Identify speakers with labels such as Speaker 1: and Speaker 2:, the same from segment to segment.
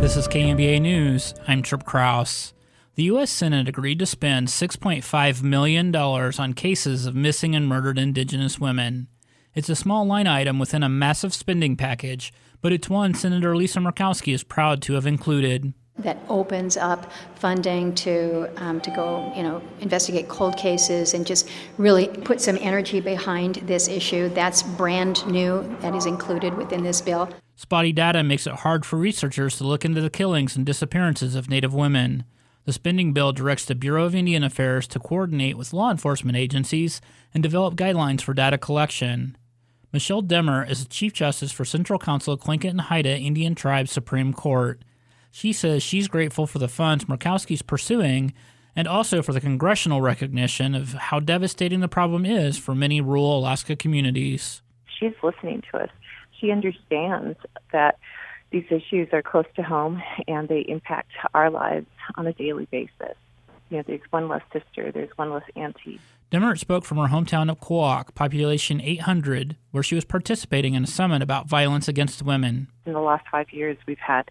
Speaker 1: This is KMBA News. I'm Trip Krause. The U.S. Senate agreed to spend $6.5 million on cases of missing and murdered Indigenous women. It's a small line item within a massive spending package, but it's one Senator Lisa Murkowski is proud to have included.
Speaker 2: That opens up funding to go, investigate cold cases and just really put some energy behind this issue. That's brand new. That is included within this bill.
Speaker 1: Spotty data makes it hard for researchers to look into the killings and disappearances of Native women. The spending bill directs the Bureau of Indian Affairs to coordinate with law enforcement agencies and develop guidelines for data collection. Michelle Demmer is the Chief Justice for Central Council Tlingit and Haida Indian Tribe Supreme Court. She says she's grateful for the funds Murkowski's pursuing and also for the congressional recognition of how devastating the problem is for many rural Alaska communities.
Speaker 3: She's listening to us. She understands that these issues are close to home and they impact our lives on a daily basis. There's one less sister, there's one less auntie.
Speaker 1: Demmer spoke from her hometown of Quoak, population 800, where she was participating in a summit about violence against women.
Speaker 3: In the last 5 years, we've had,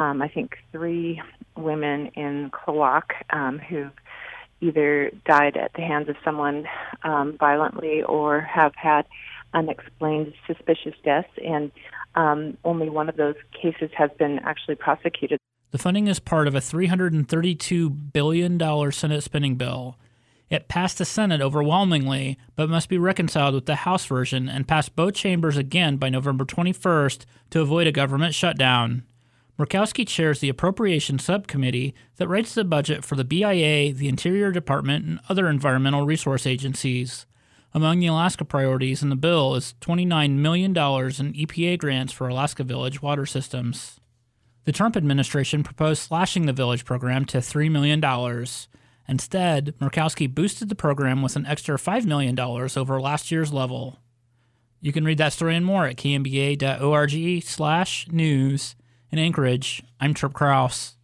Speaker 3: 3 women in Quoak who've either died at the hands of someone violently or have had unexplained suspicious deaths, and only one of those cases has been actually prosecuted.
Speaker 1: The funding is part of a $332 billion Senate spending bill. It passed the Senate overwhelmingly, but must be reconciled with the House version and pass both chambers again by November 21st to avoid a government shutdown. Murkowski chairs the Appropriations Subcommittee that writes the budget for the BIA, the Interior Department, and other environmental resource agencies. Among the Alaska priorities in the bill is $29 million in EPA grants for Alaska Village water systems. The Trump administration proposed slashing the Village program to $3 million. Instead, Murkowski boosted the program with an extra $5 million over last year's level. You can read that story and more at kmba.org/news. In Anchorage, I'm Trip Krause.